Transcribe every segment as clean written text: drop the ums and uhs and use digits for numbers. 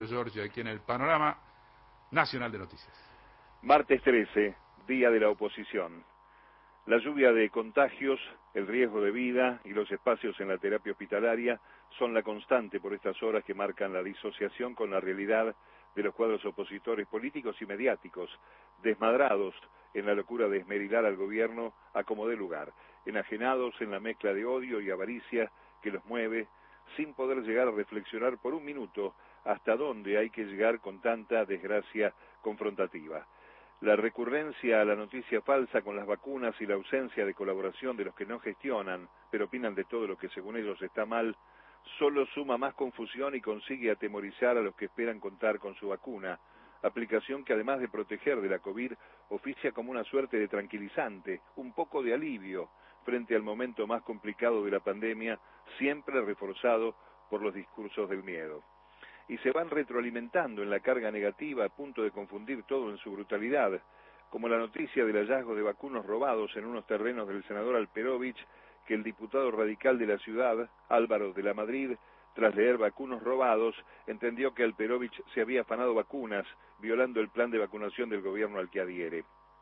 Giorgio, aquí en el Panorama Nacional de Noticias. Martes 13, día de la oposición. La lluvia de contagios, el riesgo de vida y los espacios en la terapia hospitalaria son la constante por estas horas que marcan la disociación con la realidad de los cuadros opositores políticos y mediáticos, desmadrados en la locura de esmerilar al gobierno a como dé lugar, enajenados en la mezcla de odio y avaricia que los mueve, sin poder llegar a reflexionar por un minuto hasta dónde hay que llegar con tanta desgracia confrontativa. La recurrencia a la noticia falsa con las vacunas y la ausencia de colaboración de los que no gestionan, pero opinan de todo lo que según ellos está mal, solo suma más confusión y consigue atemorizar a los que esperan contar con su vacuna, aplicación que además de proteger de la COVID, oficia como una suerte de tranquilizante, un poco de alivio frente al momento más complicado de la pandemia, siempre reforzado por los discursos del miedo. Y se van retroalimentando en la carga negativa a punto de confundir todo en su brutalidad, como la noticia del hallazgo de vacunos robados en unos terrenos del senador Alperovich, que el diputado radical de la ciudad, Álvaro de la Madrid, tras leer vacunos robados, entendió que Alperovich se había afanado vacunas, violando el plan de vacunación del gobierno al que adhiere.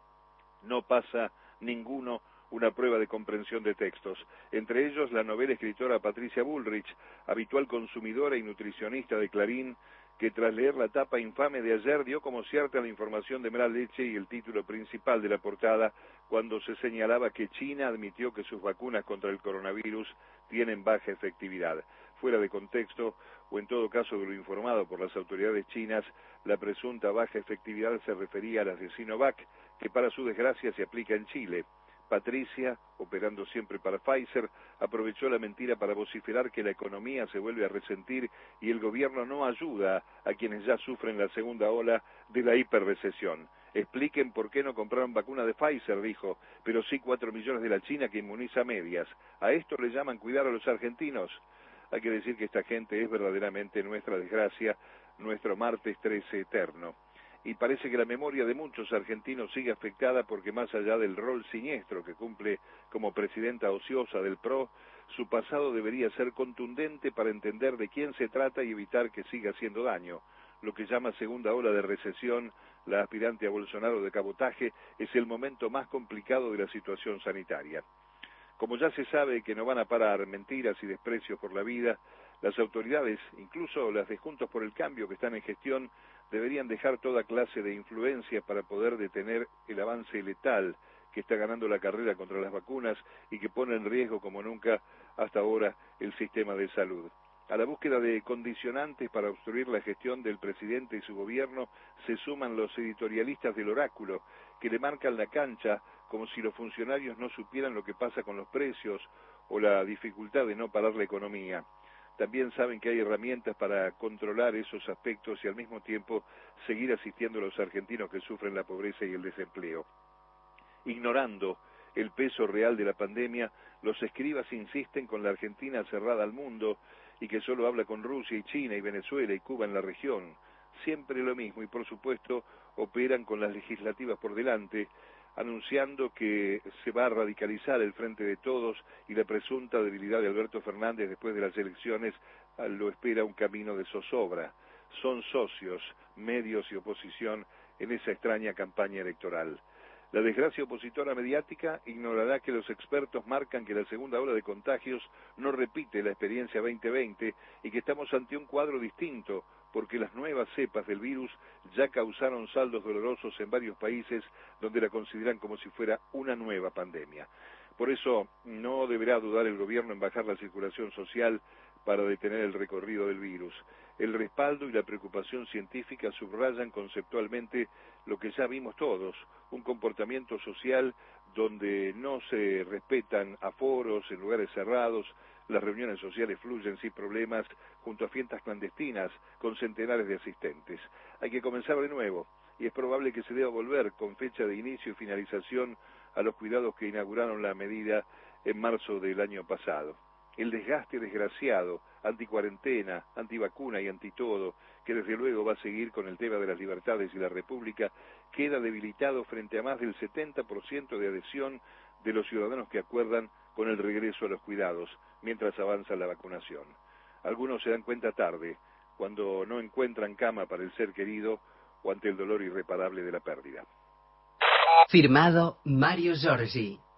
No pasa ninguno una prueba de comprensión de textos, entre ellos la novela escritora Patricia Bullrich, habitual consumidora y nutricionista de Clarín, que tras leer la tapa infame de ayer dio como cierta la información de mala leche y el título principal de la portada cuando se señalaba que China admitió que sus vacunas contra el coronavirus tienen baja efectividad. Fuera de contexto, o en todo caso de lo informado por las autoridades chinas, la presunta baja efectividad se refería a las de Sinovac, que para su desgracia se aplica en Chile. Patricia, operando siempre para Pfizer, aprovechó la mentira para vociferar que la economía se vuelve a resentir y el gobierno no ayuda a quienes ya sufren la segunda ola de la hiperrecesión. Expliquen por qué no compraron vacuna de Pfizer, dijo, pero sí 4 millones de la China que inmuniza a medias. ¿A esto le llaman cuidar a los argentinos? Hay que decir que esta gente es verdaderamente nuestra desgracia, nuestro martes 13 eterno. Y parece que la memoria de muchos argentinos sigue afectada porque más allá del rol siniestro que cumple como presidenta ociosa del PRO, su pasado debería ser contundente para entender de quién se trata y evitar que siga haciendo daño. Lo que llama segunda ola de recesión, la aspirante a Bolsonaro de cabotaje, es el momento más complicado de la situación sanitaria. Como ya se sabe que no van a parar mentiras y desprecios por la vida, las autoridades, incluso las de Juntos por el Cambio que están en gestión, deberían dejar toda clase de influencia para poder detener el avance letal que está ganando la carrera contra las vacunas y que pone en riesgo como nunca hasta ahora el sistema de salud. A la búsqueda de condicionantes para obstruir la gestión del presidente y su gobierno se suman los editorialistas del oráculo, que le marcan la cancha como si los funcionarios no supieran lo que pasa con los precios o la dificultad de no parar la economía. También saben que hay herramientas para controlar esos aspectos y al mismo tiempo seguir asistiendo a los argentinos que sufren la pobreza y el desempleo. Ignorando el peso real de la pandemia, los escribas insisten con la Argentina cerrada al mundo y que solo habla con Rusia y China y Venezuela y Cuba en la región. Siempre lo mismo y por supuesto operan con las legislativas por delante, anunciando que se va a radicalizar el Frente de Todos y la presunta debilidad de Alberto Fernández después de las elecciones lo espera un camino de zozobra. Son socios, medios y oposición en esa extraña campaña electoral. La desgracia opositora mediática ignorará que los expertos marcan que la segunda ola de contagios no repite la experiencia 2020 y que estamos ante un cuadro distinto, porque las nuevas cepas del virus ya causaron saldos dolorosos en varios países donde la consideran como si fuera una nueva pandemia. Por eso no deberá dudar el gobierno en bajar la circulación social para detener el recorrido del virus. El respaldo y la preocupación científica subrayan conceptualmente lo que ya vimos todos, un comportamiento social donde no se respetan aforos en lugares cerrados, las reuniones sociales fluyen sin problemas junto a fiestas clandestinas con centenares de asistentes. Hay que comenzar de nuevo y es probable que se deba volver con fecha de inicio y finalización a los cuidados que inauguraron la medida en marzo del año pasado. El desgaste desgraciado, anticuarentena, antivacuna y antitodo, que desde luego va a seguir con el tema de las libertades y la república, queda debilitado frente a más del 70% de adhesión de los ciudadanos que acuerdan con el regreso a los cuidados, mientras avanza la vacunación. Algunos se dan cuenta tarde, cuando no encuentran cama para el ser querido o ante el dolor irreparable de la pérdida. Firmado Mario Giorgi.